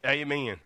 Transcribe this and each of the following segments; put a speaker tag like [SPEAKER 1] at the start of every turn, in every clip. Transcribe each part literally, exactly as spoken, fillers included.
[SPEAKER 1] Amen.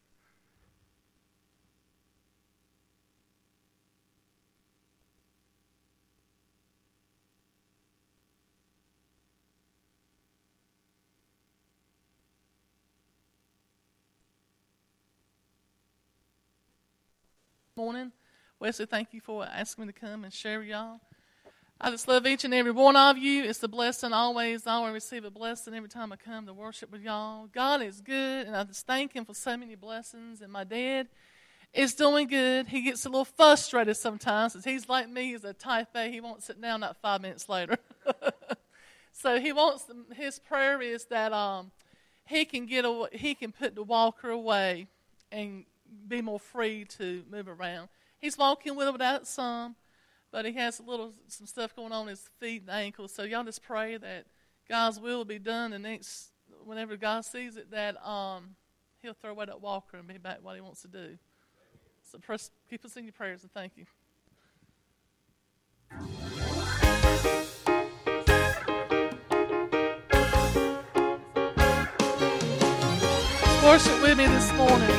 [SPEAKER 2] Morning. Wesley, thank you for asking me to come and share with y'all. I just love each and every one of you. It's a blessing always. I always receive a blessing every time I come to worship with y'all. God is good, and I just thank Him for so many blessings. And my dad is doing good. He gets a little frustrated sometimes, because he's like me. He's a type A. He won't sit down not five minutes later. So he wants, his prayer is that um, he can get away, he can put the walker away and be more free to move around. He's walking with it without some, but he has a little some stuff going on in his feet and ankles. So y'all just pray that God's will will be done, and next whenever God sees it, that um, He'll throw away that walker and be back what He wants to do. So press, keep us in your prayers, and thank you. Worship with me this morning.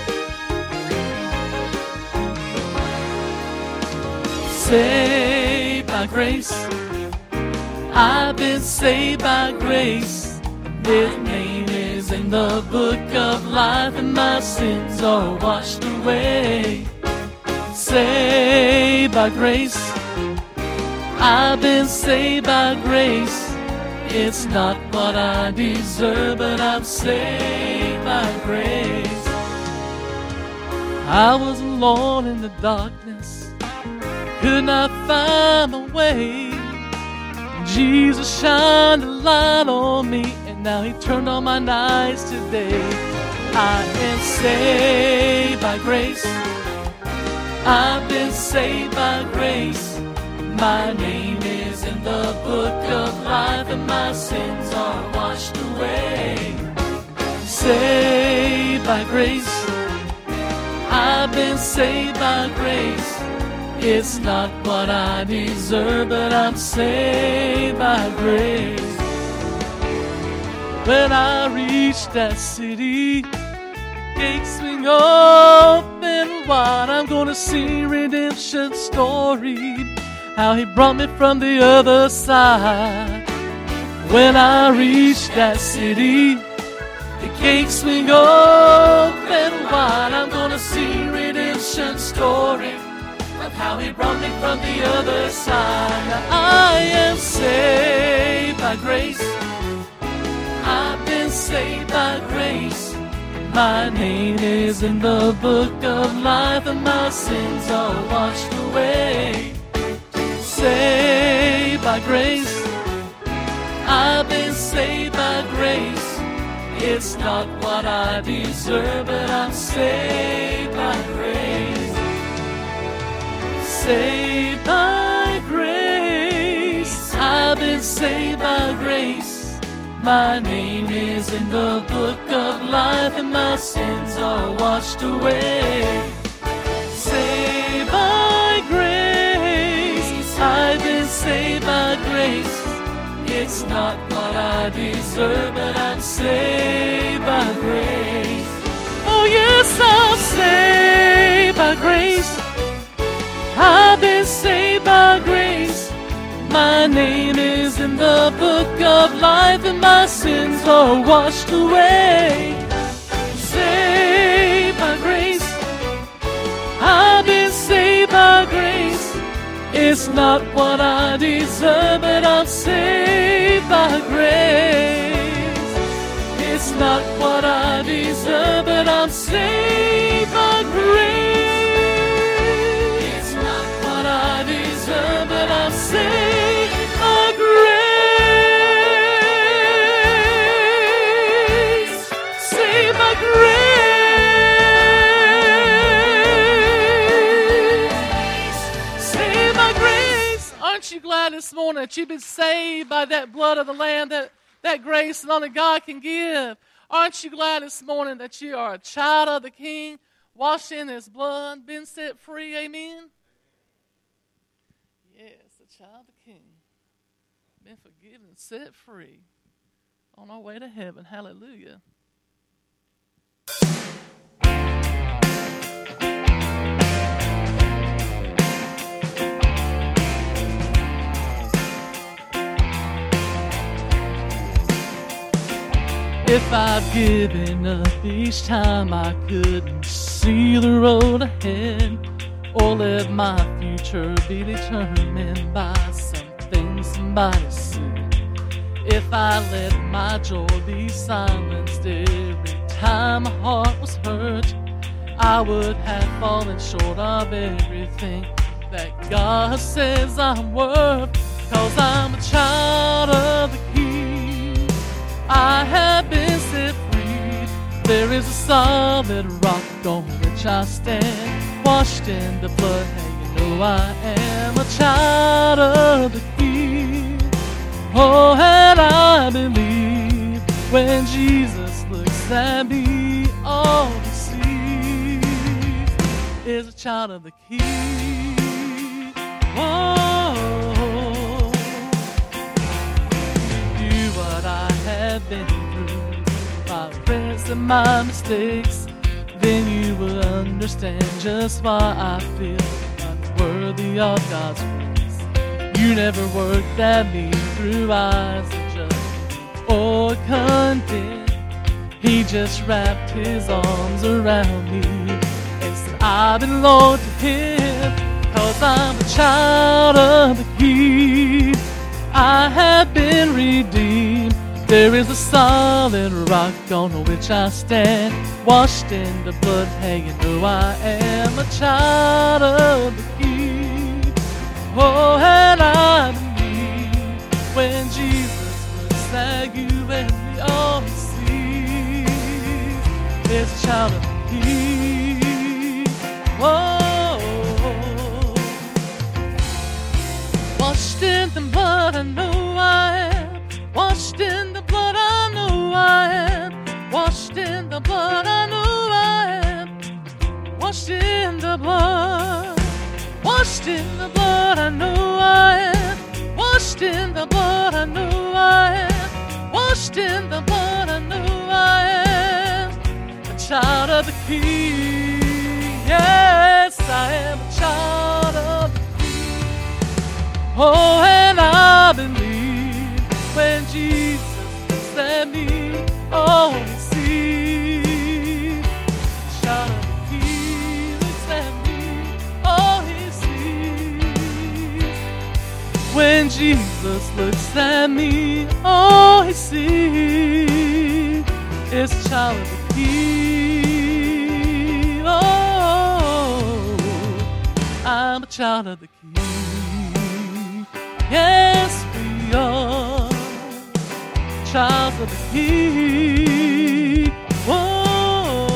[SPEAKER 2] Saved by grace, I've been saved by grace. His name is in the book of life, and my sins are washed away. Saved by grace, I've been saved by grace. It's not what I deserve, but I'm saved by grace. I was alone in the darkness, could not find my way. Jesus shined a light on me, and now He turned on my nights today. I am saved by grace, I've been saved by grace. My name is in the book of life, and my sins are washed away. Saved by grace, I've been saved by grace. It's not what I deserve, but I'm saved by grace. When I reach that city, gates swing open wide. I'm gonna see redemption story, how He brought me from the other side. When I reach that city, the gates swing open wide. I'm gonna see redemption story, how He brought me from the other side. Now I am saved by grace, I've been saved by grace. My name is in the book of life, and my sins are washed away. Saved by grace, I've been saved by grace. It's not what I deserve, but I'm saved by grace. Saved by grace, I've been saved by grace. My name is in the book of life, and my sins are washed away. Saved by grace, I've been saved by grace. It's not what I deserve, but I'm saved by grace. Oh yes, I'm saved by grace, I've been saved by grace. My name is in the book of life, and my sins are washed away. Saved by grace, I've been saved by grace. It's not what I deserve, but I'm saved by grace. It's not what I deserve, but I'm saved by grace. I deserve, but I'm saved by grace. Saved by grace. Saved by grace. Aren't you glad this morning that you've been saved by that blood of the Lamb, that, that grace that only God can give? Aren't you glad this morning that you are a child of the King, washed in His blood, been set free? Amen. Yes, a child of the King, been forgiven, set free, on our way to heaven. Hallelujah. If I've given up each time I couldn't see the road ahead, or let my future be determined by something somebody said, if I let my joy be silenced every time my heart was hurt, I would have fallen short of everything that God says I'm worth. 'Cause I'm a child of the King, I have been set free. There is a solid rock on which I stand, washed in the blood. Hey, you know I am a child of the King. Oh, and I believe when Jesus looks at me, all he sees is a child of the King. Whoa. Been through my friends and my mistakes, then you will understand just why I feel unworthy of God's grace. You never worked at me through eyes of judgment or condemn. He just wrapped his arms around me and said I belong to him. 'Cause I'm a child of the King, I have been redeemed. There is a solid rock on which I stand, washed in the blood. Hey, you know I am a child of the King. Oh, and I believe when Jesus looks at you and the all he sees is a child of the King. Whoa, washed in the blood, I know I am. Washed in the blood, I know I am. Washed in the blood, I know I am. Washed in the blood. Washed in the blood, I know I am. Washed in the blood, I know I am. Washed in the blood, I know I am. A child of the King. Yes, I am a child of the King. Oh, and I believe when Jesus looks at me, oh, he sees. Child of the King looks at me, oh, he sees. When Jesus looks at me, oh, he sees. It's a child of the King. Oh, I'm a child of the King. Yes, we are. Child of the King. Whoa,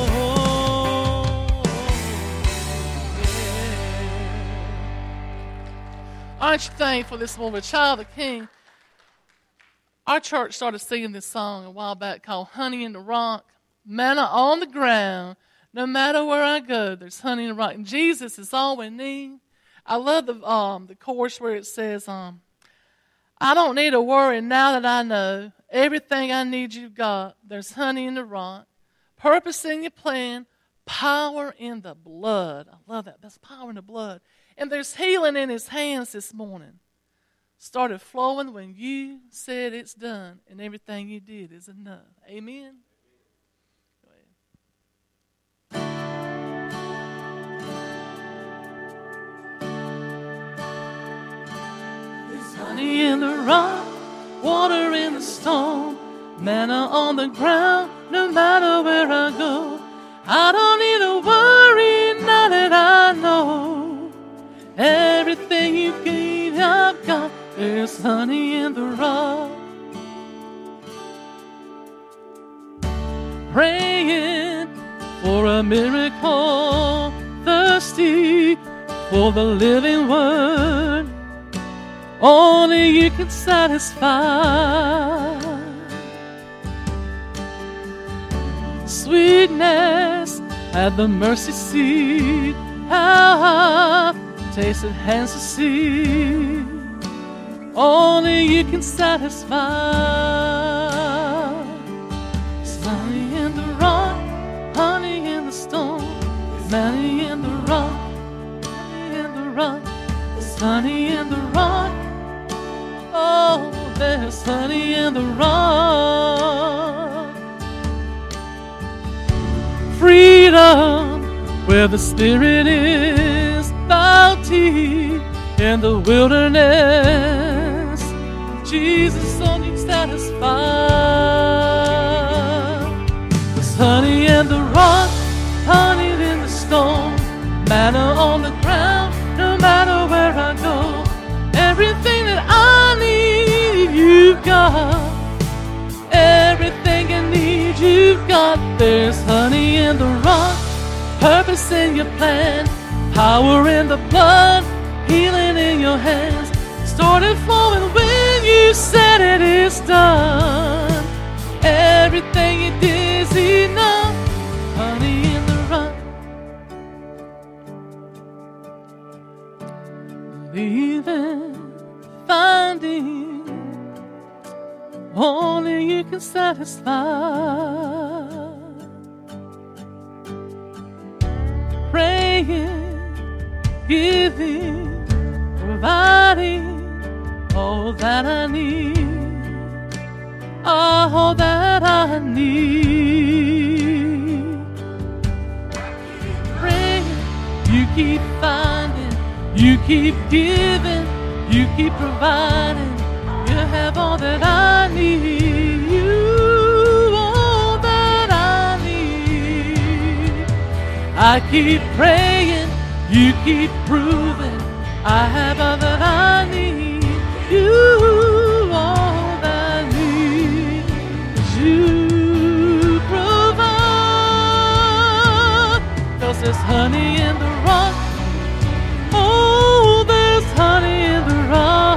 [SPEAKER 2] yeah. Aren't you thankful this morning, child of the King? Our church started singing this song a while back called Honey in the Rock. Manna on the ground. No matter where I go, there's honey in the rock. And Jesus is all we need. I love the um the chorus where it says, um, I don't need to worry now that I know everything I need you've got. There's honey in the rock, purpose in your plan, power in the blood. I love that. That's power in the blood. And there's healing in his hands this morning. Started flowing when you said it's done, and everything you did is enough. Amen. Go ahead. There's honey in the rock, water in the stone, manna on the ground, no matter where I go. I don't need to worry now that I know everything you gave I've got. There's honey in the rock. Praying for a miracle, thirsty for the living word. Only you can satisfy. Sweetness at the mercy seat, how I've tasted hands to see. Only you can satisfy. There's honey in the rock, honey in the stone, honey in the rock, honey in the rock. There's honey in the rock. Oh, there's honey in the rock. freedom where the Spirit is, bounty in the wilderness. Jesus only satisfies. There's honey in the rock, honey in the stone, manna on the ground, no matter where I go. Everything that I need, you've got. Everything I need, you've got. There's honey in the rock, purpose in your plan, power in the blood, healing in your hands. Started flowing when you said it is done. Everything you did is enough. Honey in the rock. Believing, finding, only you can satisfy. Praying, giving, providing all that I need, all that I need. Praying, you keep finding, you keep giving, you keep providing. You have all that I need, you all that I need. I keep praying, you keep proving. I have all that I need, you all that I need. You provide, 'cause there's honey in the rock. Oh, there's honey in the rock.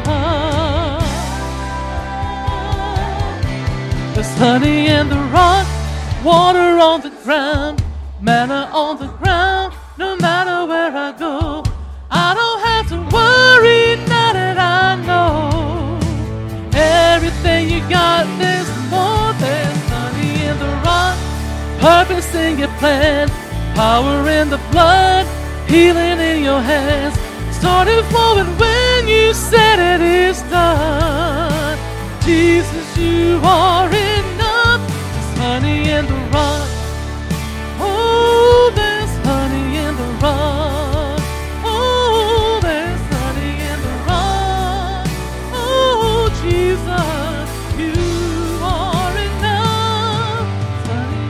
[SPEAKER 2] There's honey in the rock, water on the ground, manna on the ground, no matter where I go. I don't have to worry now that I know everything you got. There's more. There's honey in the rock, purpose in your plan, power in the blood, healing in your hands. Started flowing when you said it is done. Jesus, you are enough. There's honey in the rock. Oh, there's honey in the rock. Oh, there's honey in the rock. Oh, Jesus, you are enough. There's honey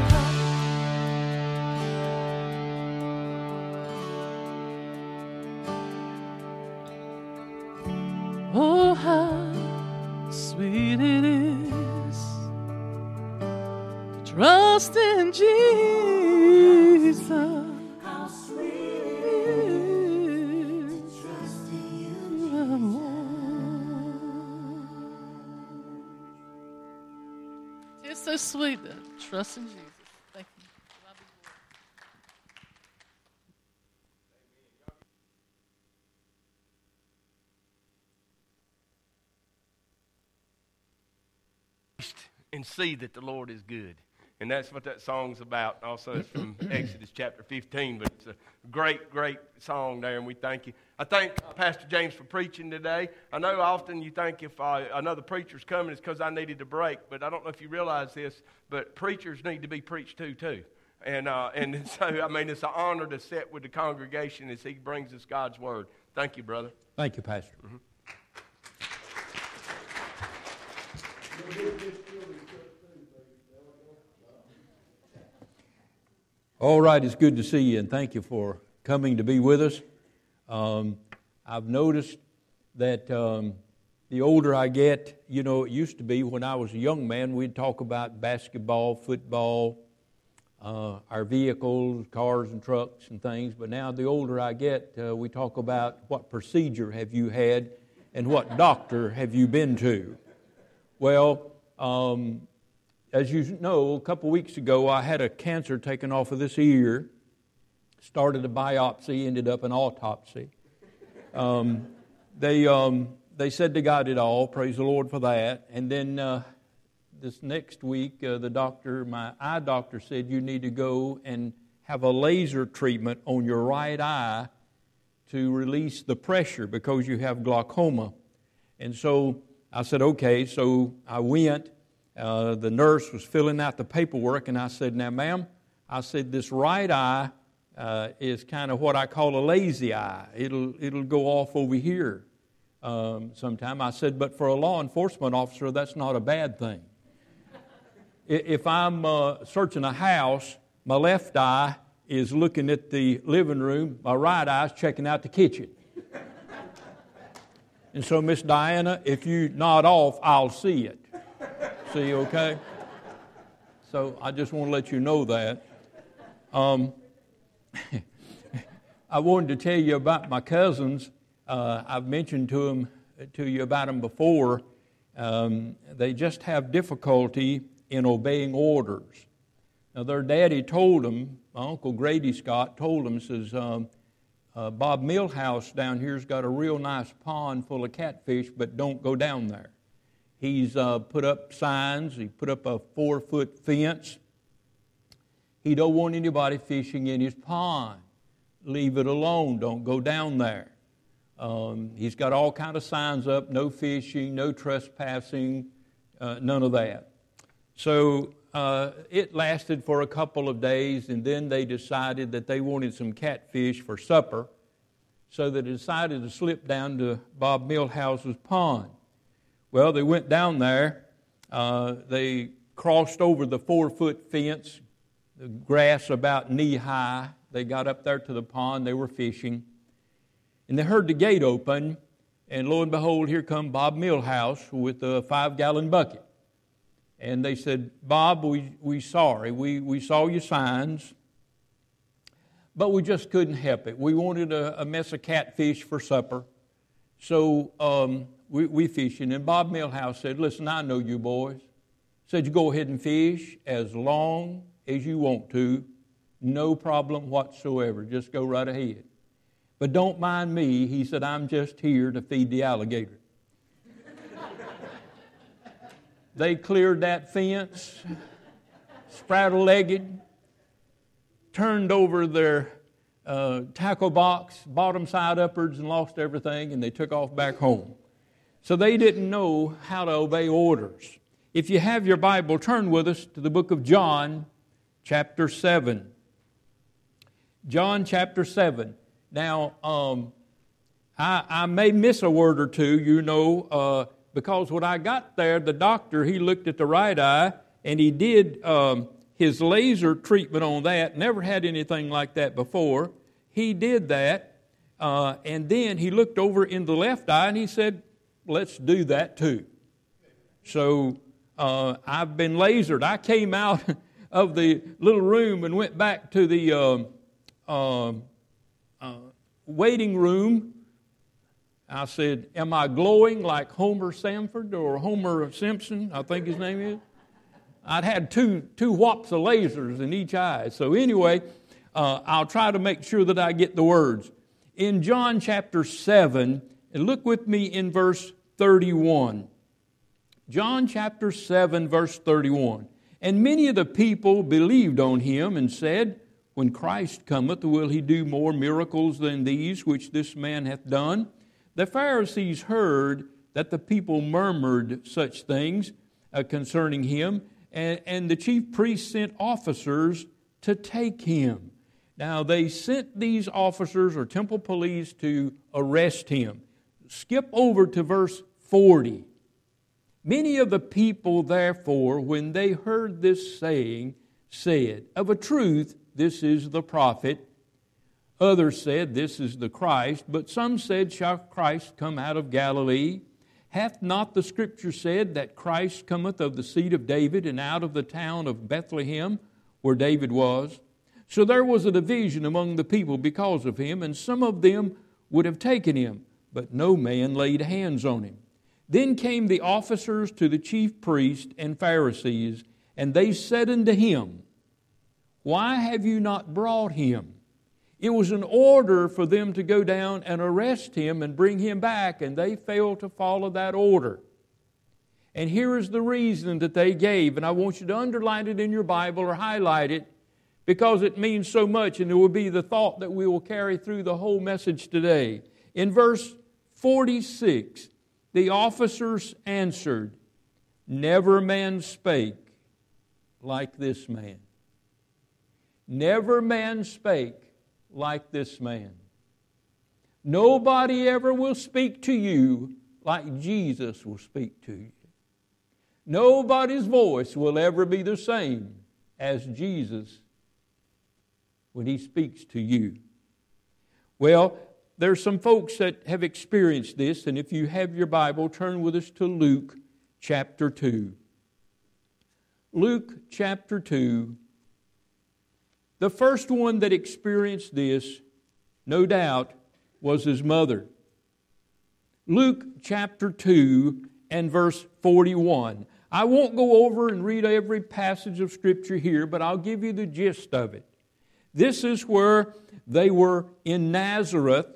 [SPEAKER 2] in the rock. Oh, how sweet it is, trust in Jesus. How sweet it is, trust in you. It's so sweet to trust in Jesus. Thank you.
[SPEAKER 1] And see that the Lord is good. And that's what that song's about. Also, it's from Exodus chapter fifteen, but it's a great, great song there, and we thank you. I thank Pastor James for preaching today. I know often you think if I, another preacher's coming, it's because I needed a break, but I don't know if you realize this, but preachers need to be preached to, too. And, uh, and so, I mean, it's an honor to sit with the congregation as he brings us God's Word. Thank you, brother.
[SPEAKER 3] Thank you, Pastor.
[SPEAKER 1] Mm-hmm.
[SPEAKER 3] All right, it's good to see you, and thank you for coming to be with us. Um, I've noticed that um, the older I get, you know, it used to be when I was a young man, we'd talk about basketball, football, uh, our vehicles, cars and trucks and things, but now the older I get, uh, we talk about what procedure have you had and what doctor have you been to. Well, um, as you know, a couple weeks ago, I had a cancer taken off of this ear. Started a biopsy, ended up an autopsy. Um, they um, they said they got it all. Praise the Lord for that. And then uh, this next week, uh, the doctor, my eye doctor, said you need to go and have a laser treatment on your right eye to release the pressure because you have glaucoma. And so I said, okay. So I went. Uh, the nurse was filling out the paperwork, and I said, now, ma'am, I said, this right eye uh, is kind of what I call a lazy eye. It'll, it'll go off over here um, sometime. I said, but for a law enforcement officer, that's not a bad thing. If I'm uh, searching a house, my left eye is looking at the living room, my right eye is checking out the kitchen. And so, Miss Diana, if you nod off, I'll see it. See, okay? So I just want to let you know that. Um, I wanted to tell you about my cousins. Uh, I've mentioned to them, to you about them before. Um, they just have difficulty in obeying orders. Now, their daddy told them, my Uncle Grady Scott told them, says, um, uh, Bob Millhouse down here's got a real nice pond full of catfish, but don't go down there. He's uh, put up signs. He put up a four-foot fence. He don't want anybody fishing in his pond. Leave it alone. Don't go down there. Um, he's got all kind of signs up, no fishing, no trespassing, uh, none of that. So uh, it lasted for a couple of days, and then they decided that they wanted some catfish for supper, so they decided to slip down to Bob Millhouse's pond. Well, they went down there. Uh, they crossed over the four-foot fence, the grass about knee-high. They got up there to the pond. They were fishing. And they heard the gate open, and lo and behold, here come Bob Millhouse with a five-gallon bucket. And they said, Bob, we we sorry. We, we saw your signs, but we just couldn't help it. We wanted a, a mess of catfish for supper, so um, we, we fishing. And Bob Millhouse said, listen, I know you boys. Said, you go ahead and fish as long as you want to. No problem whatsoever. Just go right ahead. But don't mind me. He said, I'm just here to feed the alligator. They cleared that fence, spraddle-legged, turned over their uh, tackle box, bottom side upwards, and lost everything, and they took off back home. So they didn't know how to obey orders. If you have your Bible, turn with us to the book of John, chapter seven. John chapter seven. Now, um, I, I may miss a word or two, you know, uh, because when I got there, the doctor, he looked at the right eye, and he did um, his laser treatment on that. Never had anything like that before. He did that, uh, and then he looked over in the left eye, and he said, let's do that too. So uh, I've been lasered. I came out of the little room and went back to the um, uh, uh, waiting room. I said, am I glowing like Homer Sanford or Homer Simpson, I think his name is? I'd had two two whops of lasers in each eye. So anyway, uh, I'll try to make sure that I get the words. In John chapter seven, and look with me in verse thirty-one. John chapter seven, verse thirty-one. And many of the people believed on him and said, when Christ cometh, will he do more miracles than these which this man hath done? The Pharisees heard that the people murmured such things uh, concerning him, and, and the chief priests sent officers to take him. Now, they sent these officers or temple police to arrest him. Skip over to verse forty. Many of the people, therefore, when they heard this saying, said, of a truth, this is the prophet. Others said, this is the Christ. But some said, shall Christ come out of Galilee? Hath not the Scripture said that Christ cometh of the seed of David and out of the town of Bethlehem, where David was? So there was a division among the people because of him, and some of them would have taken him, but no man laid hands on him. Then came the officers to the chief priests and Pharisees, and they said unto him, why have you not brought him? It was an order for them to go down and arrest him and bring him back, and they failed to follow that order. And here is the reason that they gave, and I want you to underline it in your Bible or highlight it, because it means so much, and it will be the thought that we will carry through the whole message today. In verse forty-six, the officers answered, never man spake like this man. never man spake like this man. Nobody ever will speak to you like Jesus will speak to you. Nobody's voice will ever be the same as Jesus when He speaks to you. Well, there's some folks that have experienced this, and if you have your Bible, turn with us to Luke chapter two. Luke chapter two. The first one that experienced this, no doubt, was his mother. Luke chapter two and verse forty-one. I won't go over and read every passage of Scripture here, but I'll give you the gist of it. This is where they were in Nazareth.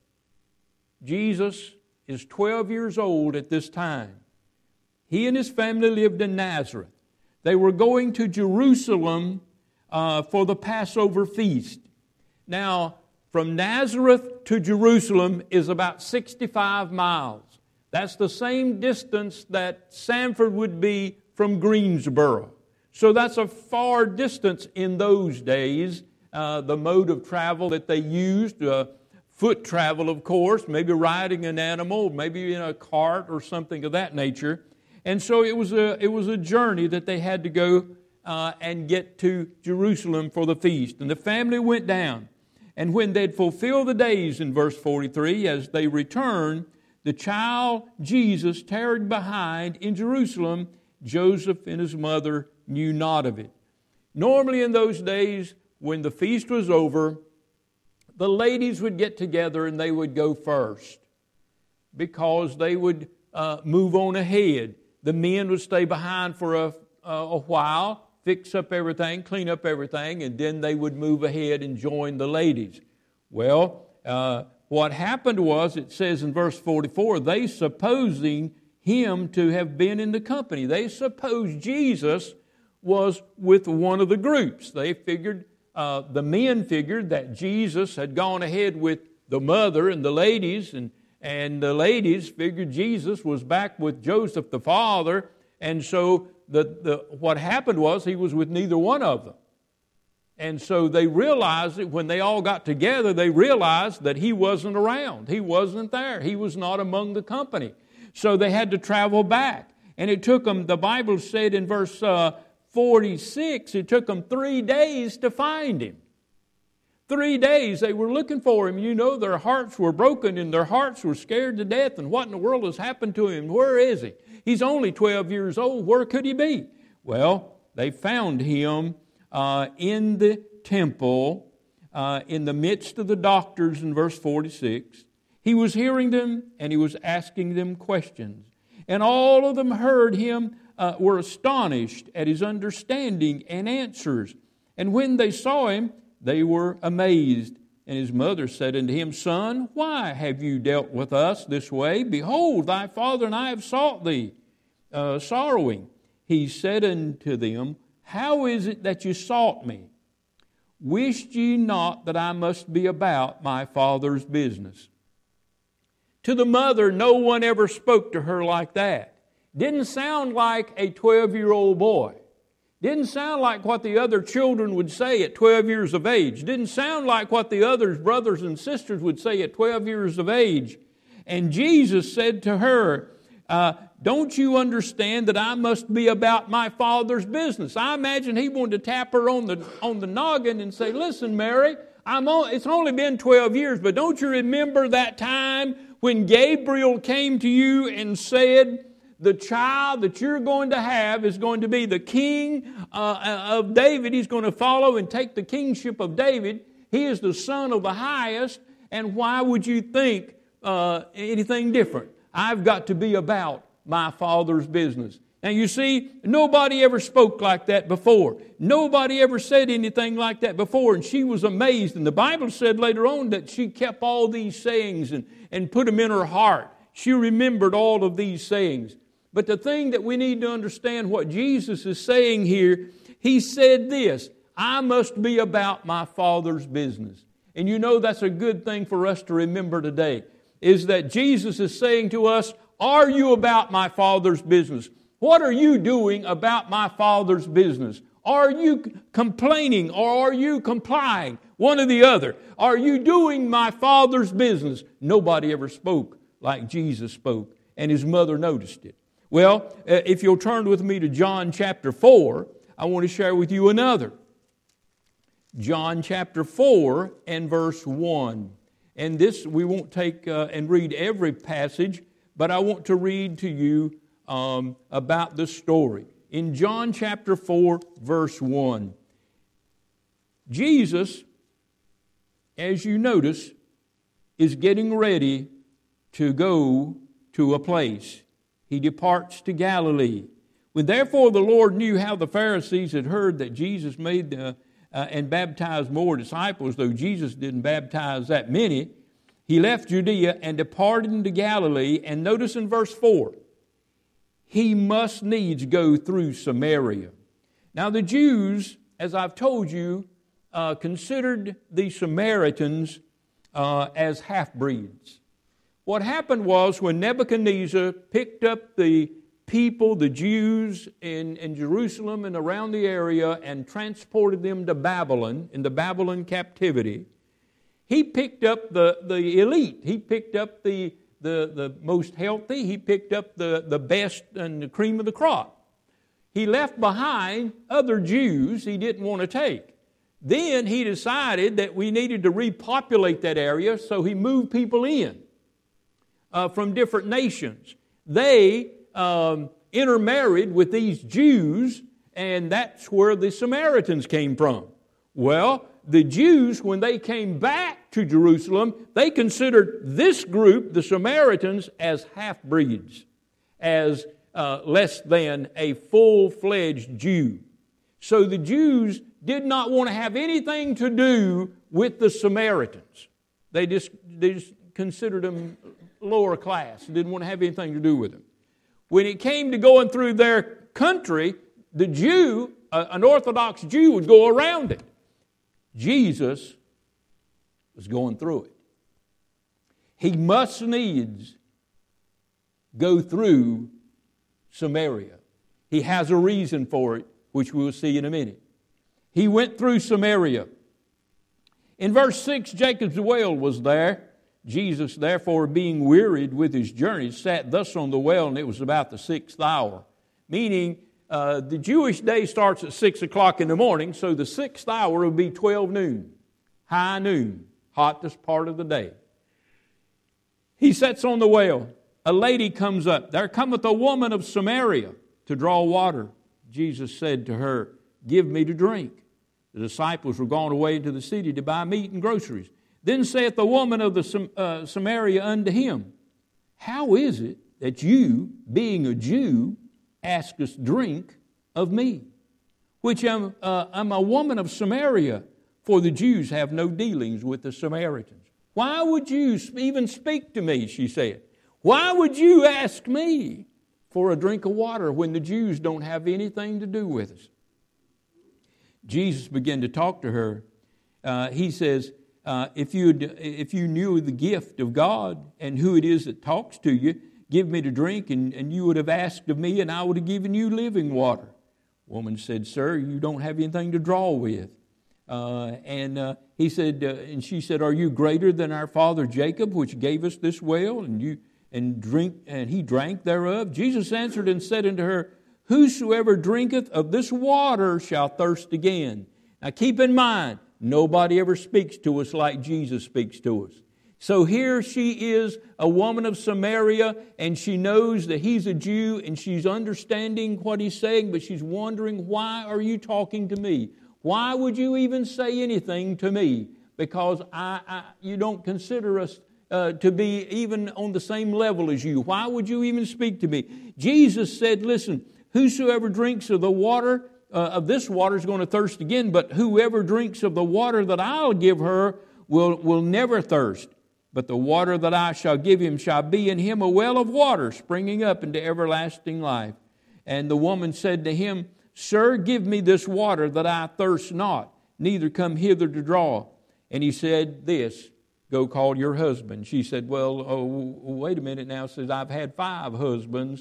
[SPEAKER 3] Jesus is twelve years old at this time. He and his family lived in Nazareth. They were going to Jerusalem uh, for the Passover feast. Now, from Nazareth to Jerusalem is about sixty-five miles. That's the same distance that Sanford would be from Greensboro. So that's a far distance in those days. Uh, the mode of travel that they used, uh, foot travel, of course, maybe riding an animal, maybe in a cart or something of that nature. And so it was a it was a journey that they had to go uh, and get to Jerusalem for the feast. And the family went down. And when they'd fulfilled the days, in verse forty-three, as they returned, the child Jesus tarried behind in Jerusalem. Joseph and his mother knew not of it. Normally in those days, when the feast was over, the ladies would get together and they would go first because they would uh, move on ahead. The men would stay behind for a, uh, a while, fix up everything, clean up everything, and then they would move ahead and join the ladies. Well, uh, what happened was, it says in verse forty-four, they supposing him to have been in the company. They supposed Jesus was with one of the groups. They figured, uh, the men figured that Jesus had gone ahead with the mother and the ladies, and, and the ladies figured Jesus was back with Joseph the father, and so the, the what happened was he was with neither one of them. And so they realized that when they all got together, they realized that he wasn't around. He wasn't there. He was not among the company. So they had to travel back. And it took them, the Bible said in verse uh, forty-six, it took them three days to find him. Three days they were looking for him. You know, their hearts were broken and their hearts were scared to death. And what in the world has happened to him? Where is he? He's only twelve years old. Where could he be? Well, they found him Uh, in the temple, uh, in the midst of the doctors in verse forty-six. He was hearing them and he was asking them questions. And all of them heard him, uh, were astonished at his understanding and answers. And when they saw him, they were amazed. And his mother said unto him, Son, why have you dealt with us this way? Behold, thy father and I have sought thee, uh, sorrowing. He said unto them, How is it that you sought me? Wished ye not that I must be about my Father's business? To the mother, no one ever spoke to her like that. Didn't sound like a twelve-year-old boy. Didn't sound like what the other children would say at twelve years of age. Didn't sound like what the other brothers and sisters would say at twelve years of age. And Jesus said to her, uh, Don't you understand that I must be about my Father's business? I imagine he wanted to tap her on the on the noggin and say, Listen, Mary, I'm on, it's only been twelve years, but don't you remember that time when Gabriel came to you and said, the child that you're going to have is going to be the king uh, of David. He's going to follow and take the kingship of David. He is the Son of the highest. And why would you think uh, anything different? I've got to be about my Father's business. Now you see, nobody ever spoke like that before. Nobody ever said anything like that before. And she was amazed. And the Bible said later on that she kept all these sayings and, and put them in her heart. She remembered all of these sayings. But the thing that we need to understand what Jesus is saying here, he said this, I must be about my Father's business. And you know that's a good thing for us to remember today, is that Jesus is saying to us, are you about my Father's business? What are you doing about my Father's business? Are you complaining or are you complying? One or the other. Are you doing my Father's business? Nobody ever spoke like Jesus spoke, and his mother noticed it. Well, if you'll turn with me to John chapter four, I want to share with you another. John chapter four and verse one. And this, we won't take uh, and read every passage, but I want to read to you um, about the story. In John chapter four, verse one, Jesus, as you notice, is getting ready to go to a place. He departs to Galilee. When therefore the Lord knew how the Pharisees had heard that Jesus made the, uh, and baptized more disciples, though Jesus didn't baptize that many, he left Judea and departed into Galilee. And notice in verse four, he must needs go through Samaria. Now the Jews, as I've told you, uh, considered the Samaritans uh, as half-breeds. What happened was when Nebuchadnezzar picked up the people, the Jews in, in Jerusalem and around the area, and transported them to Babylon, in the Babylon captivity, he picked up the, the elite. He picked up the, the, the most healthy. He picked up the, the best and the cream of the crop. He left behind other Jews he didn't want to take. Then he decided that we needed to repopulate that area, so he moved people in uh, from different nations. They um, intermarried with these Jews, and that's where the Samaritans came from. Well, the Jews, when they came back to Jerusalem, they considered this group, the Samaritans, as half-breeds, as uh, less than a full-fledged Jew. So the Jews did not want to have anything to do with the Samaritans. They just, they just considered them lower class, didn't want to have anything to do with them. When it came to going through their country, the Jew, uh, an Orthodox Jew, would go around it. Jesus was going through it. He must needs go through Samaria. He has a reason for it, which we'll see in a minute. He went through Samaria. In verse six, Jacob's well was there. Jesus, therefore, being wearied with his journey, sat thus on the well, and it was about the sixth hour. Meaning, uh, the Jewish day starts at six o'clock in the morning, so the sixth hour would be twelve noon, high noon, hottest part of the day. He sits on the well. A lady comes up. There cometh a woman of Samaria to draw water. Jesus said to her, Give me to drink. The disciples were gone away into the city to buy meat and groceries. Then saith the woman of the uh, Samaria unto him, How is it that you, being a Jew, askest drink of me, which am, uh, am a woman of Samaria? For the Jews have no dealings with the Samaritans. Why would you even speak to me, she said. Why would you ask me for a drink of water when the Jews don't have anything to do with us? Jesus began to talk to her. Uh, he says, uh, if you if you knew the gift of God and who it is that talks to you, give me to drink, and, and you would have asked of me, and I would have given you living water. Woman said, Sir, you don't have anything to draw with. Uh, and uh, he said, uh, and she said, Are you greater than our father Jacob, which gave us this well, and you and drink and he drank thereof? Jesus answered and said unto her, Whosoever drinketh of this water shall thirst again. Now keep in mind, nobody ever speaks to us like Jesus speaks to us. So here she is, a woman of Samaria, and she knows that he's a Jew, and she's understanding what he's saying, but she's wondering, why are you talking to me? Why would you even say anything to me? Because I, I you don't consider us uh, to be even on the same level as you. Why would you even speak to me? Jesus said, listen, whosoever drinks of the water, uh, of this water is going to thirst again, but whoever drinks of the water that I'll give her will, will never thirst. But the water that I shall give him shall be in him a well of water springing up into everlasting life. And the woman said to him, Sir, give me this water that I thirst not, neither come hither to draw. And he said this, Go call your husband. She said, Well, oh, wait a minute now. Says, I've had five husbands,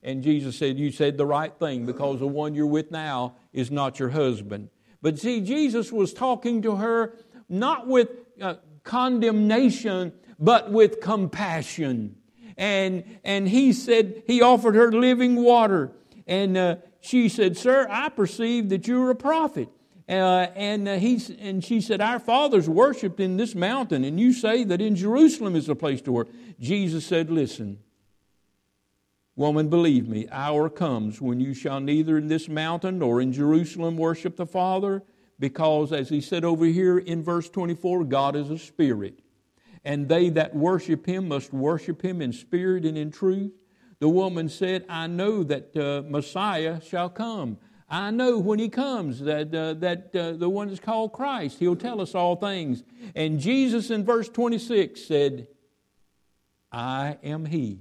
[SPEAKER 3] And Jesus said, you said the right thing, because the one you're with now is not your husband. But see, Jesus was talking to her not with uh, condemnation, but with compassion. And and he said, he offered her living water. And uh, she said, sir, I perceive that you're a prophet. Uh, and uh, he and she said, our fathers worshipped in this mountain, and you say that in Jerusalem is the place to worship. Jesus said, listen, woman, believe me, hour comes when you shall neither in this mountain nor in Jerusalem worship the Father, because, as he said over here in verse twenty-four, God is a spirit, and they that worship Him must worship Him in spirit and in truth. The woman said, I know that uh, Messiah shall come. I know when He comes that uh, that uh, the one is called Christ. He'll tell us all things. And Jesus in verse twenty-six said, I am He.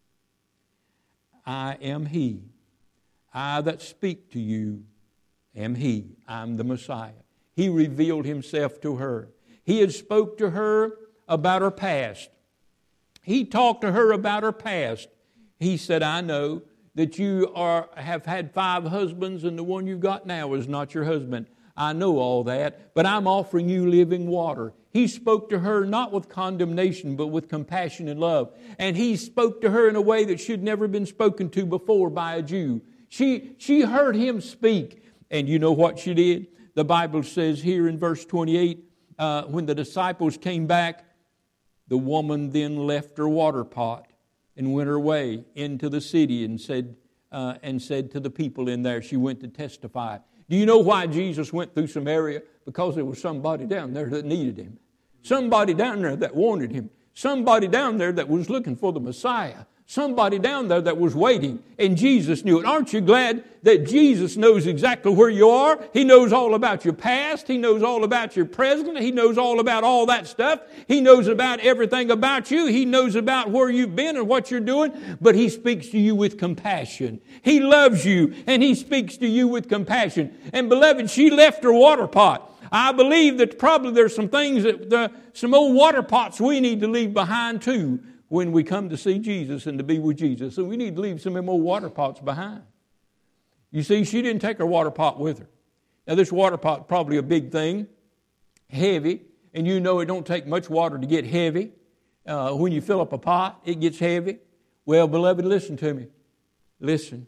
[SPEAKER 3] I am He. I that speak to you am He. I'm the Messiah. He revealed Himself to her. He had spoke to her about her past. He talked to her about her past. He said, I know that you are have had five husbands and the one you've got now is not your husband. I know all that, but I'm offering you living water. He spoke to her not with condemnation, but with compassion and love. And He spoke to her in a way that she'd never been spoken to before by a Jew. She, she heard Him speak. And you know what she did? The Bible says here in verse twenty-eight, uh, when the disciples came back, the woman then left her water pot and went her way into the city and said, uh, and said to the people in there, she went to testify. Do you know why Jesus went through Samaria? Because there was somebody down there that needed Him. Somebody down there that wanted Him. Somebody down there that was looking for the Messiah. Somebody down there that was waiting, and Jesus knew it. Aren't you glad that Jesus knows exactly where you are? He knows all about your past. He knows all about your present. He knows all about all that stuff. He knows about everything about you. He knows about where you've been and what you're doing, but He speaks to you with compassion. He loves you, and He speaks to you with compassion. And beloved, she left her water pot. I believe that probably there's some things, that the, some old water pots we need to leave behind too, when we come to see Jesus and to be with Jesus. So we need to leave some of them old water pots behind. You see, she didn't take her water pot with her. Now this water pot is probably a big thing, heavy, and you know it don't take much water to get heavy. Uh, when you fill up a pot, it gets heavy. Well, beloved, listen to me. Listen.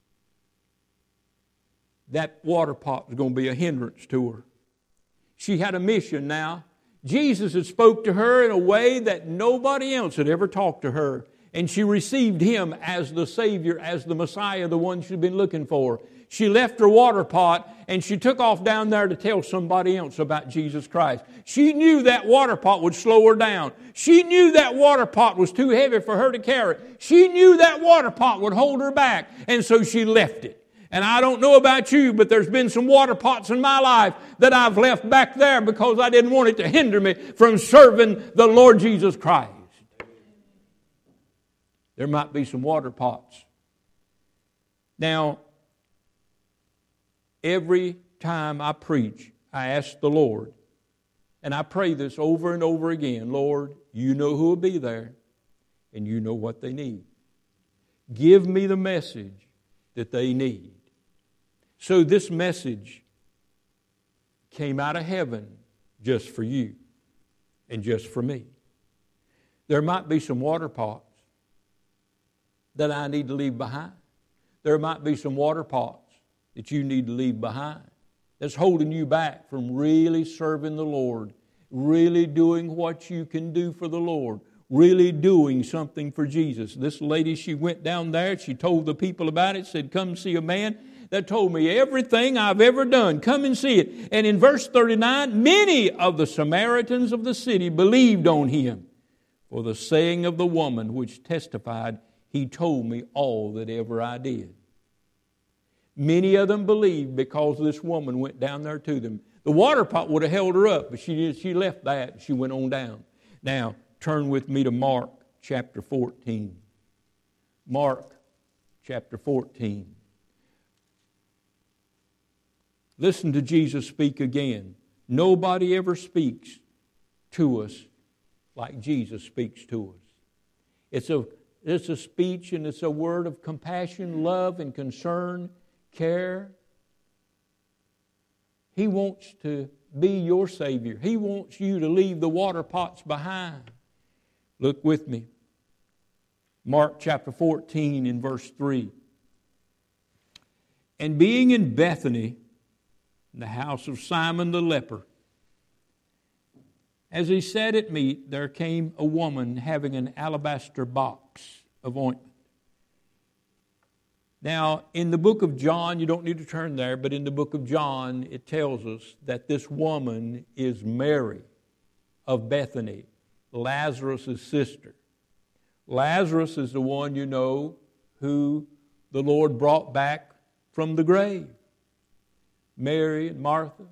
[SPEAKER 3] That water pot was going to be a hindrance to her. She had a mission now. Jesus had spoke to her in a way that nobody else had ever talked to her. And she received Him as the Savior, as the Messiah, the one she'd been looking for. She left her water pot and she took off down there to tell somebody else about Jesus Christ. She knew that water pot would slow her down. She knew that water pot was too heavy for her to carry. She knew that water pot would hold her back. And so she left it. And I don't know about you, but there's been some water pots in my life that I've left back there because I didn't want it to hinder me from serving the Lord Jesus Christ. There might be some water pots. Now, every time I preach, I ask the Lord, and I pray this over and over again, Lord, you know who will be there, and you know what they need. Give me the message that they need. So this message came out of heaven just for you and just for me. There might be some water pots that I need to leave behind. There might be some water pots that you need to leave behind that's holding you back from really serving the Lord, really doing what you can do for the Lord, really doing something for Jesus. This lady, she went down there, she told the people about it, said, come see a man that told me everything I've ever done. Come and see it. And in verse thirty-nine, many of the Samaritans of the city believed on Him for the saying of the woman which testified, He told me all that ever I did. Many of them believed because this woman went down there to them. The water pot would have held her up, but she, she left that and she went on down. Now, turn with me to Mark chapter fourteen. Mark chapter fourteen. Listen to Jesus speak again. Nobody ever speaks to us like Jesus speaks to us. It's a, It's a speech and it's a word of compassion, love, and concern, care. He wants to be your Savior. He wants you to leave the water pots behind. Look with me. Mark chapter fourteen in verse three. And being in Bethany, in the house of Simon the leper, as he sat at meat, there came a woman having an alabaster box of ointment. Now, in the book of John, you don't need to turn there, but in the book of John, it tells us that this woman is Mary of Bethany, Lazarus' sister. Lazarus is the one, you know, who the Lord brought back from the grave. Mary and Martha.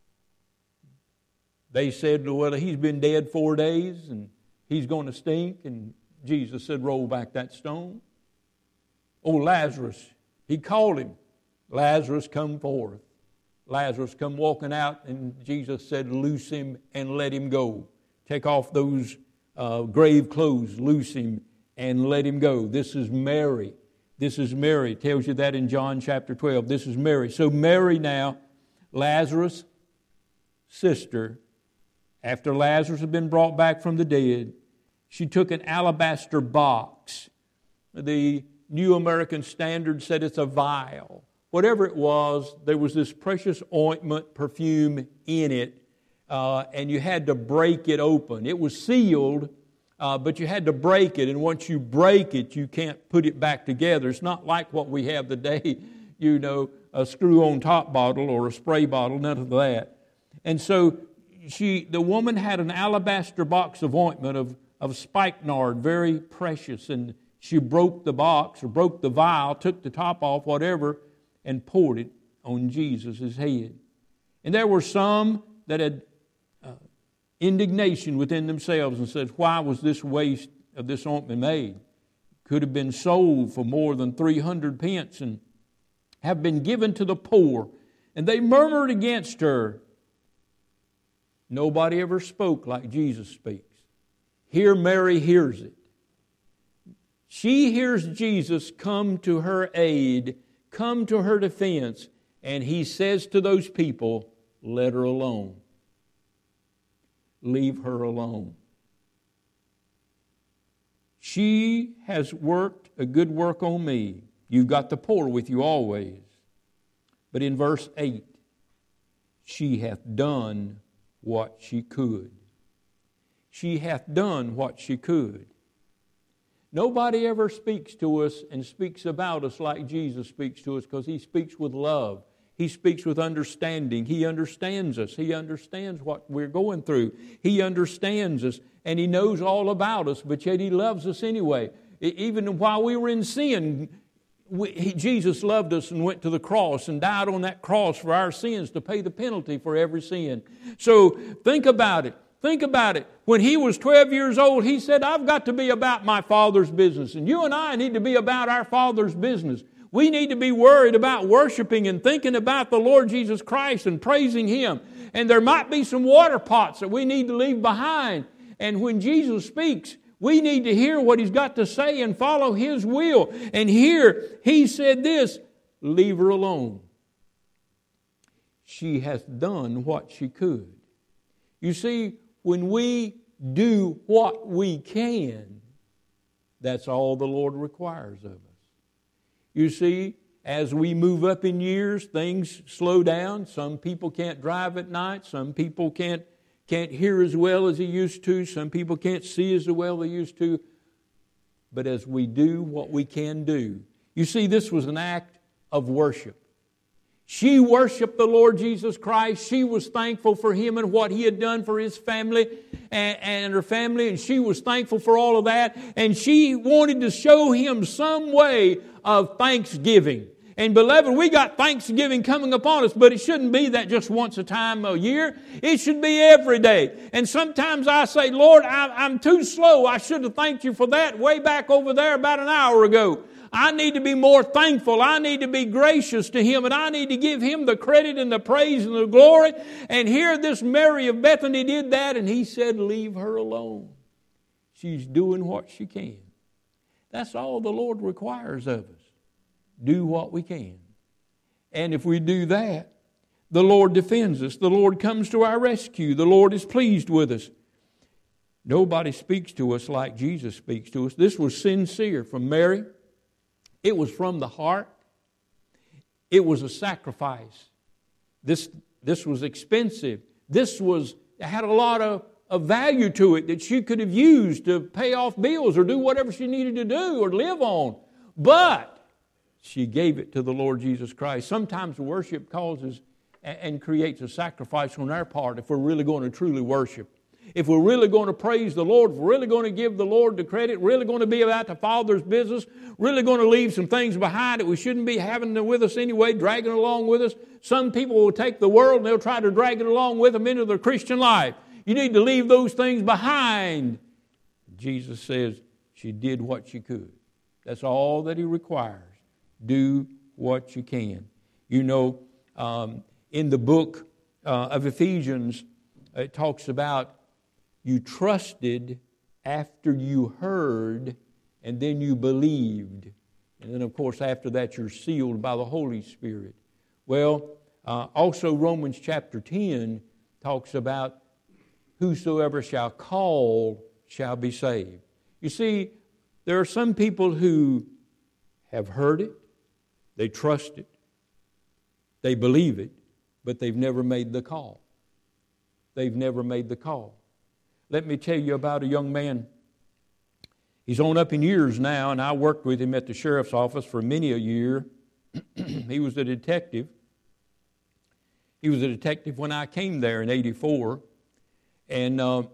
[SPEAKER 3] They said, well, he's been dead four days and he's going to stink. And Jesus said, roll back that stone. Oh, Lazarus, he called him. Lazarus, come forth. Lazarus come walking out, and Jesus said, loose him and let him go. Take off those uh, grave clothes, loose him and let him go. This is Mary. This is Mary. It tells you that in John chapter twelve. This is Mary. So Mary now, Lazarus' sister, after Lazarus had been brought back from the dead, she took an alabaster box. The New American Standard said it's a vial. Whatever it was, there was this precious ointment, perfume in it, uh, and you had to break it open. It was sealed, uh, but you had to break it, and once you break it, you can't put it back together. It's not like what we have today, you know, a screw-on top bottle or a spray bottle, none of that. And so she, the woman had an alabaster box of ointment of, of spikenard, very precious, and she broke the box or broke the vial, took the top off, whatever, and poured it on Jesus' head. And there were some that had uh, indignation within themselves and said, why was this waste of this ointment made? Could have been sold for more than three hundred pence and have been given to the poor. And they murmured against her. Nobody ever spoke like Jesus speaks. Here Mary hears it. She hears Jesus come to her aid, come to her defense, and he says to those people, let her alone. Leave her alone. She has worked a good work on me. You've got the poor with you always. But in verse eight, she hath done what she could. She hath done what she could. Nobody ever speaks to us and speaks about us like Jesus speaks to us, because he speaks with love. He speaks with understanding. He understands us. He understands what we're going through. He understands us, and he knows all about us, but yet he loves us anyway. Even while we were in sin, we, he, Jesus loved us and went to the cross and died on that cross for our sins to pay the penalty for every sin. So think about it. Think about it. When he was twelve years old, he said, I've got to be about my Father's business. And you and I need to be about our Father's business. We need to be worried about worshiping and thinking about the Lord Jesus Christ and praising him. And there might be some water pots that we need to leave behind. And when Jesus speaks, we need to hear what he's got to say and follow his will. And here he said this, leave her alone. She hath done what she could. You see, when we do what we can, that's all the Lord requires of us. You see, as we move up in years, things slow down. Some people can't drive at night. Some people can't, can't hear as well as they used to. Some people can't see as well as they used to. But as we do what we can do, you see, this was an act of worship. She worshiped the Lord Jesus Christ. She was thankful for him and what he had done for his family and, and her family. And she was thankful for all of that. And she wanted to show him some way of thanksgiving. And beloved, we got Thanksgiving coming upon us, but it shouldn't be that just once a time a year. It should be every day. And sometimes I say, Lord, I, I'm too slow. I should have thanked you for that way back over there about an hour ago. I need to be more thankful. I need to be gracious to him, and I need to give him the credit and the praise and the glory. And here this Mary of Bethany did that, and he said, leave her alone. She's doing what she can. That's all the Lord requires of us. Do what we can. And if we do that, the Lord defends us. The Lord comes to our rescue. The Lord is pleased with us. Nobody speaks to us like Jesus speaks to us. This was sincere from Mary. It was from the heart. It was a sacrifice. This, this was expensive. This was had a lot of, of value to it that she could have used to pay off bills or do whatever she needed to do or live on. But she gave it to the Lord Jesus Christ. Sometimes worship causes and creates a sacrifice on our part if we're really going to truly worship. If we're really going to praise the Lord, if we're really going to give the Lord the credit, really going to be about the Father's business, really going to leave some things behind that we shouldn't be having them with us anyway, dragging along with us. Some people will take the world and they'll try to drag it along with them into their Christian life. You need to leave those things behind. Jesus says she did what she could. That's all that He requires. Do what you can. You know, um, in the book uh, of Ephesians, it talks about you trusted after you heard, and then you believed. And then, of course, after that, you're sealed by the Holy Spirit. Well, uh, also Romans chapter ten talks about whosoever shall call shall be saved. You see, there are some people who have heard it, they trust it, they believe it, but they've never made the call. They've never made the call. Let me tell you about a young man. He's on up in years now, and I worked with him at the sheriff's office for many a year. He was a detective. He was a detective when I came there in eighty-four. And uh,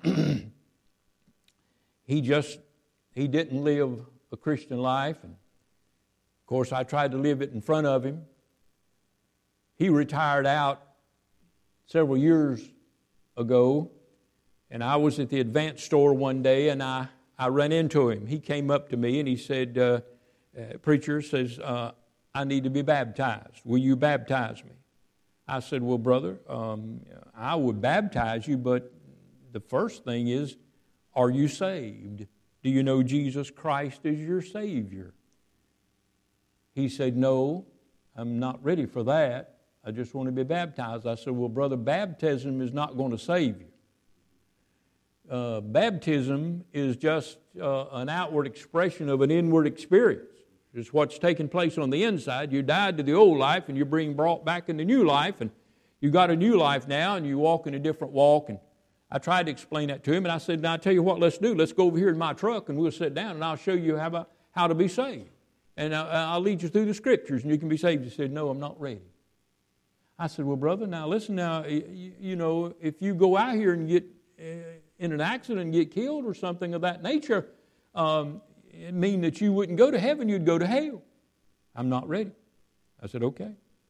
[SPEAKER 3] he just, he didn't live a Christian life. And of course, I tried to live it in front of him. He retired out several years ago. And I was at the Advance store one day, and I, I ran into him. He came up to me, and he said, uh, uh, preacher says, uh, I need to be baptized. Will you baptize me? I said, well, brother, um, I would baptize you, but the first thing is, are you saved? Do you know Jesus Christ is your Savior? He said, no, I'm not ready for that. I just want to be baptized. I said, well, brother, baptism is not going to save you. Uh, baptism is just uh, an outward expression of an inward experience. It's what's taking place on the inside. You died to the old life and you're being brought back into new life, and you got a new life now and you walk in a different walk. And I tried to explain that to him, and I said, now I tell you what, let's do. Let's go over here in my truck and we'll sit down and I'll show you how, about, how to be saved. And I'll lead you through the Scriptures and you can be saved. He said, no, I'm not ready. I said, well, brother, now listen now, you, you know, if you go out here and get uh, in an accident and get killed or something of that nature, um, it mean that you wouldn't go to heaven, you'd go to hell. I'm not ready. I said, okay.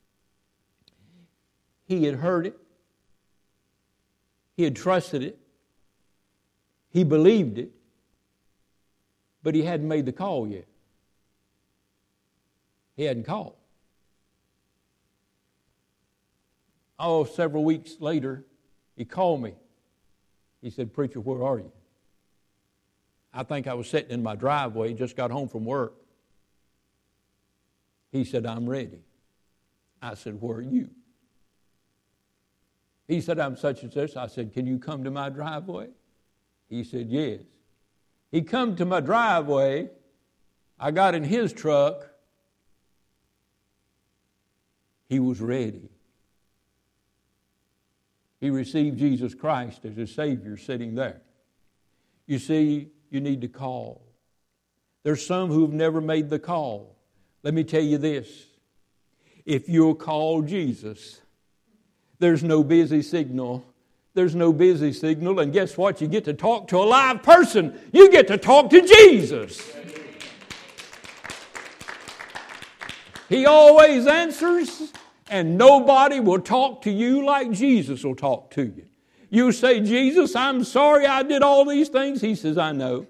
[SPEAKER 3] He had heard it. He had trusted it. He believed it. But he hadn't made the call yet. He hadn't called. Oh, several weeks later, he called me. He said, preacher, where are you? I think I was sitting in my driveway, just got home from work. He said, I'm ready. I said, where are you? He said, I'm such and such. I said, can you come to my driveway? He said, yes. He come to my driveway. I got in his truck. He was ready. He received Jesus Christ as his Savior sitting there. You see, you need to call. There's some who have never made the call. Let me tell you this. If you'll call Jesus, there's no busy signal. There's no busy signal. And guess what? You get to talk to a live person. You get to talk to Jesus. He always answers. And nobody will talk to you like Jesus will talk to you. You say, Jesus, I'm sorry I did all these things. He says, I know.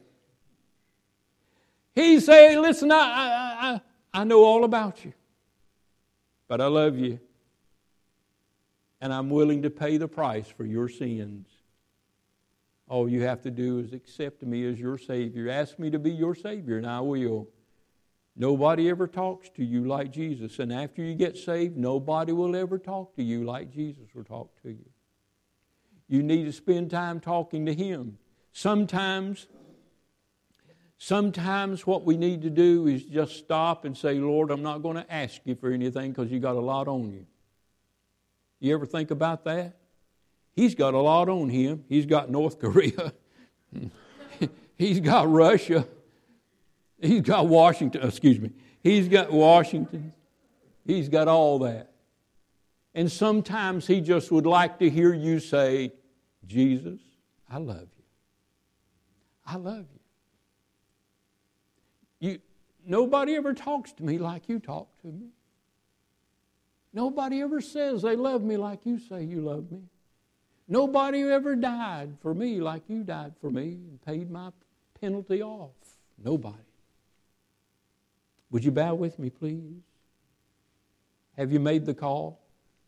[SPEAKER 3] He say, listen, I, I, I, I know all about you. But I love you. And I'm willing to pay the price for your sins. All you have to do is accept me as your Savior. Ask me to be your Savior, and I will. Nobody ever talks to you like Jesus. And after you get saved, nobody will ever talk to you like Jesus will talk to you. You need to spend time talking to Him. Sometimes, sometimes what we need to do is just stop and say, Lord, I'm not going to ask you for anything because you got a lot on you. You ever think about that? He's got a lot on him. He's got North Korea. He's got Russia. He's got Washington. Excuse me. He's got Washington. He's got all that. And sometimes He just would like to hear you say, Jesus, I love you. I love you. You. Nobody ever talks to me like you talk to me. Nobody ever says they love me like you say you love me. Nobody ever died for me like you died for me and paid my penalty off. Nobody. Would you bow with me, please? Have you made the call?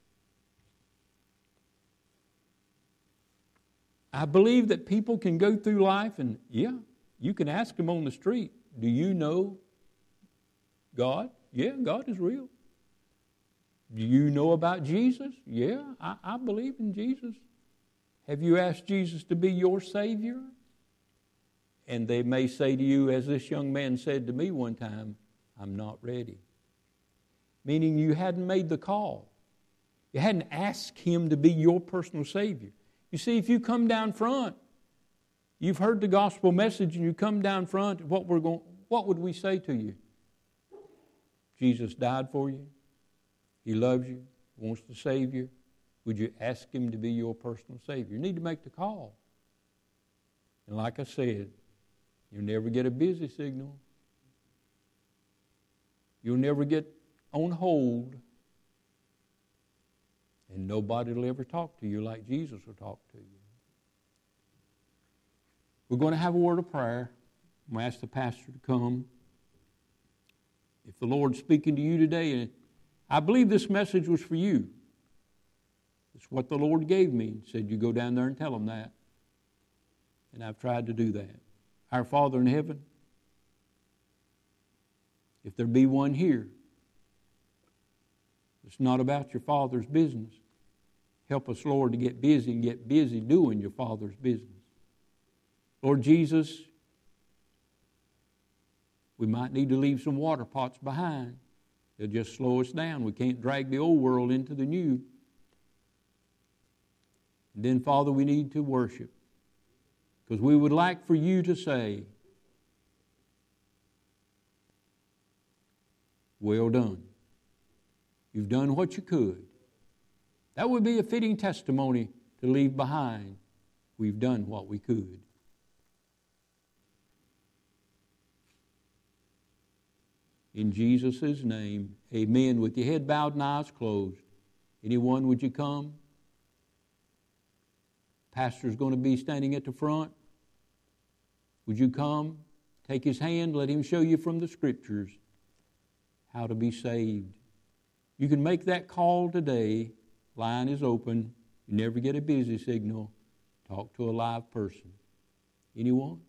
[SPEAKER 3] I believe that people can go through life and, yeah, you can ask them on the street, do you know God? Yeah, God is real. Do you know about Jesus? Yeah, I, I believe in Jesus. Have you asked Jesus to be your Savior? And they may say to you, as this young man said to me one time, I'm not ready. Meaning you hadn't made the call. You hadn't asked Him to be your personal Savior. You see, if you come down front, you've heard the gospel message and you come down front, what we're going, what would we say to you? Jesus died for you. He loves you, wants to save you. Would you ask Him to be your personal Savior? You need to make the call. And like I said, you'll never get a busy signal. You'll never get on hold. And nobody will ever talk to you like Jesus will talk to you. We're going to have a word of prayer. I'm going to ask the pastor to come. If the Lord's speaking to you today, I believe this message was for you. It's what the Lord gave me and said, you go down there and tell them that. And I've tried to do that. Our Father in heaven, if there be one here, it's not about your Father's business. Help us, Lord, to get busy and get busy doing your Father's business. Lord Jesus, we might need to leave some water pots behind. They'll just slow us down. We can't drag the old world into the new. And then, Father, we need to worship. Because we would like for you to say, well done. You've done what you could. That would be a fitting testimony to leave behind. We've done what we could. In Jesus' name, amen. With your head bowed and eyes closed. Anyone, would you come? Pastor's going to be standing at the front. Would you come? Take his hand. Let him show you from the Scriptures how to be saved. You can make that call today. Line is open. You never get a busy signal. Talk to a live person. Anyone?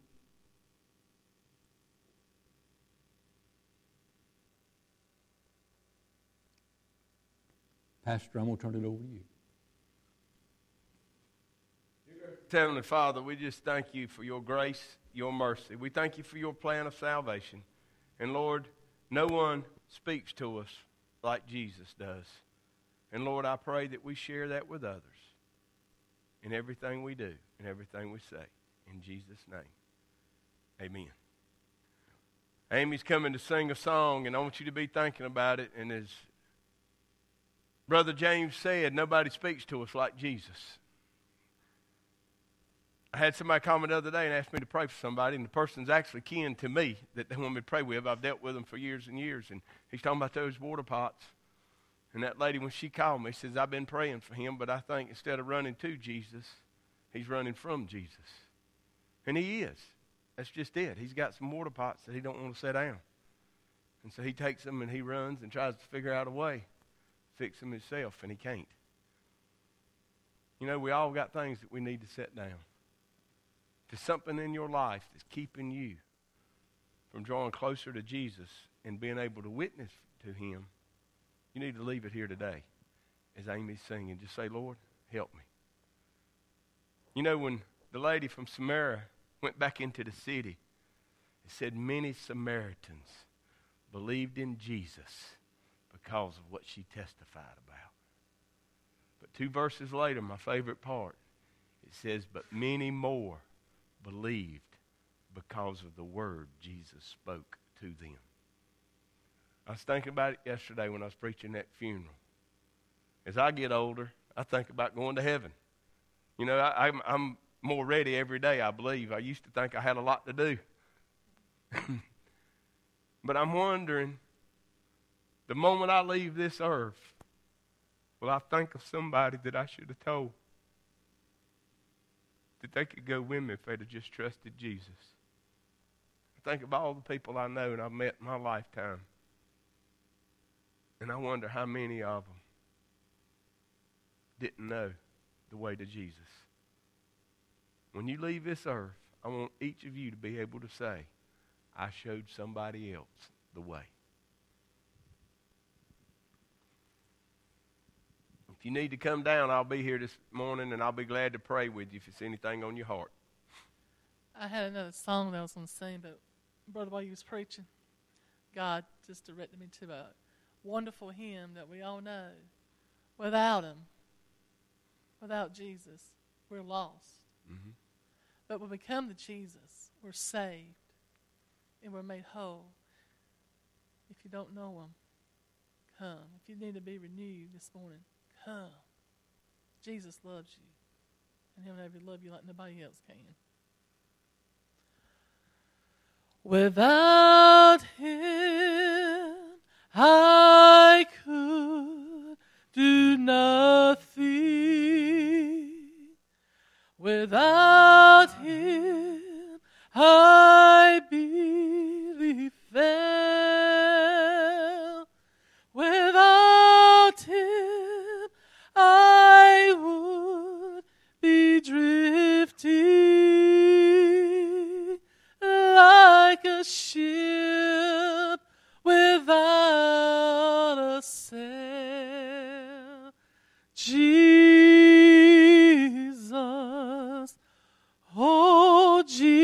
[SPEAKER 3] Pastor, I'm going to turn it over to you.
[SPEAKER 1] Heavenly Father, we just thank you for your grace, your mercy. We thank you for your plan of salvation. And Lord, no one speaks to us like Jesus does. And Lord, I pray that we share that with others in everything we do and everything we say. In Jesus' name, amen. Amy's coming to sing a song, and I want you to be thinking about it. And as Brother James said, nobody speaks to us like Jesus. I had somebody call me the other day and ask me to pray for somebody, and the person's actually kin to me that they want me to pray with. I've dealt with them for years and years, and he's talking about those water pots. And that lady, when she called me, says, I've been praying for him, but I think instead of running to Jesus, he's running from Jesus. And he is. That's just it. He's got some water pots that he don't want to set down. And so he takes them and he runs and tries to figure out a way to fix them himself, and he can't. You know, we all got things that we need to set down. there's something in your life that's keeping you from drawing closer to Jesus and being able to witness to him, you need to leave it here today. As Amy's singing, just say, Lord, help me. You know, when the lady from Samaria went back into the city, it said many Samaritans believed in Jesus because of what she testified about. But two verses later, my favorite part, it says, but many more believed because of the word Jesus spoke to them. I was thinking about it yesterday when I was preaching that funeral. As I get older, I think about going to heaven. You know, I, I'm, I'm more ready every day, I believe. I used to think I had a lot to do. But I'm wondering, the moment I leave this earth, will I think of somebody that I should have told that they could go with me if they'd have just trusted Jesus? I think of all the people I know and I've met in my lifetime. And I wonder how many of them didn't know the way to Jesus. When you leave this earth, I want each of you to be able to say, I showed somebody else the way. If you need to come down, I'll be here this morning, and I'll be glad to pray with you if it's anything on your heart.
[SPEAKER 2] I had another song that I was going to sing, but Brother, while you was preaching, God just directed me to a wonderful hymn that we all know. Without him, without Jesus, we're lost.
[SPEAKER 1] Mm-hmm.
[SPEAKER 2] But when we come to Jesus, we're saved and we're made whole. If you don't know him, come. If you need to be renewed this morning, come. Jesus loves you, and he'll never love you like nobody else can. Without him, I could do nothing. Without him, I believe fell. Without him, I would be drifting like a ship without a sail. Jesus, oh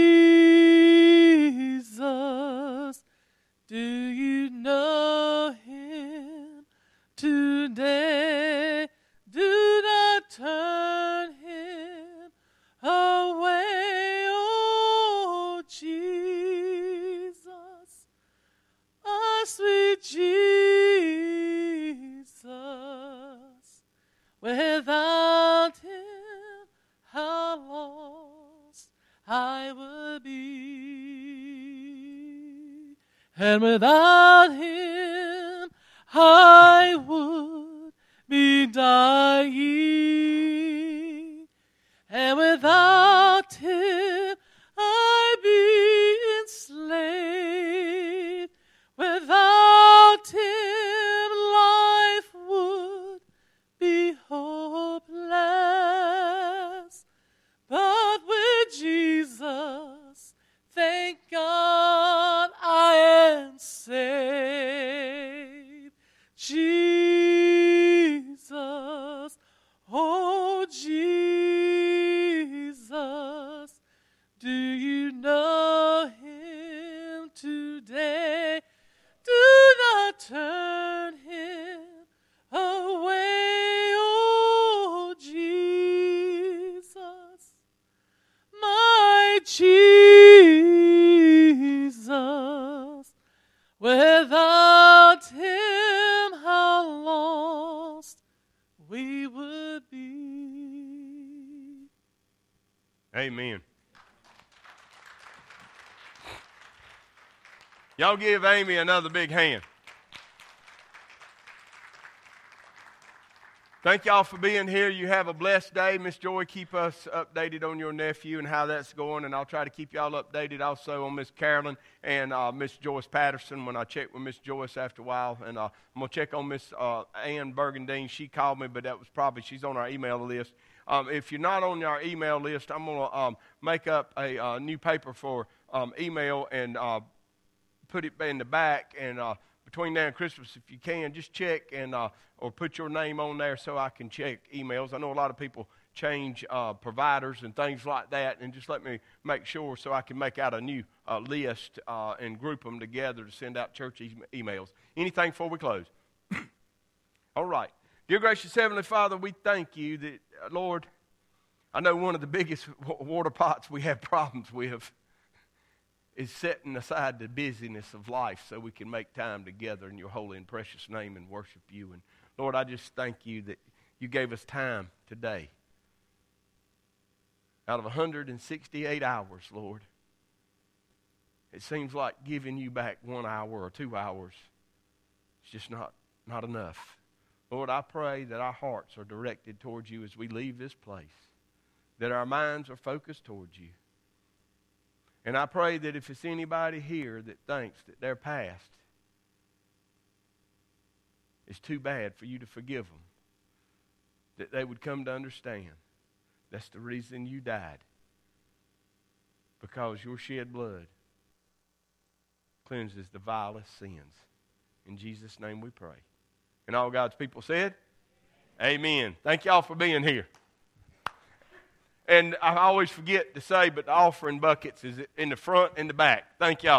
[SPEAKER 2] Jesus, do you know him today? Do not turn him away, oh Jesus, oh sweet Jesus. Without him, how lost I would be. And without him, I would be dying. And without him, I'd be enslaved. Without him, life would be hopeless. But with Jesus, thank God I am saved. Jesus, oh Jesus, do you know him today? Do not turn him away, oh Jesus, my Jesus. Without him, how lost we would be.
[SPEAKER 1] Amen. Y'all give Amy another big hand. Thank y'all for being here. You have a blessed day. Miss Joy, keep us updated on your nephew and how that's going, and I'll try to keep y'all updated also on Miss Carolyn and uh, Miss Joyce Patterson when I check with Miss Joyce after a while. And uh, I'm going to check on Miss uh, Ann Burgundine. She called me, but that was probably, she's on our email list. Um, if you're not on our email list, I'm going to um, make up a uh, new paper for um, email and uh, put it in the back. And uh, between now and Christmas, if you can, just check and uh, or put your name on there so I can check emails. I know a lot of people change uh, providers and things like that, and just let me make sure so I can make out a new uh, list uh, and group them together to send out church e- emails. Anything before we close? All right. Dear gracious Heavenly Father, we thank you that, uh, Lord, I know one of the biggest w- water pots we have problems with is setting aside the busyness of life so we can make time together in your holy and precious name and worship you. And Lord, I just thank you that you gave us time today. Out of one hundred sixty-eight hours, Lord, it seems like giving you back one hour or two hours is just not, not enough. Lord, I pray that our hearts are directed towards you as we leave this place, that our minds are focused towards you. And I pray that if it's anybody here that thinks that their past is too bad for you to forgive them, that they would come to understand that's the reason you died, because your shed blood cleanses the vilest sins. In Jesus' name we pray. And all God's people said, amen. Thank y'all for being here. And I always forget to say, but the offering buckets is in the front and the back. Thank y'all.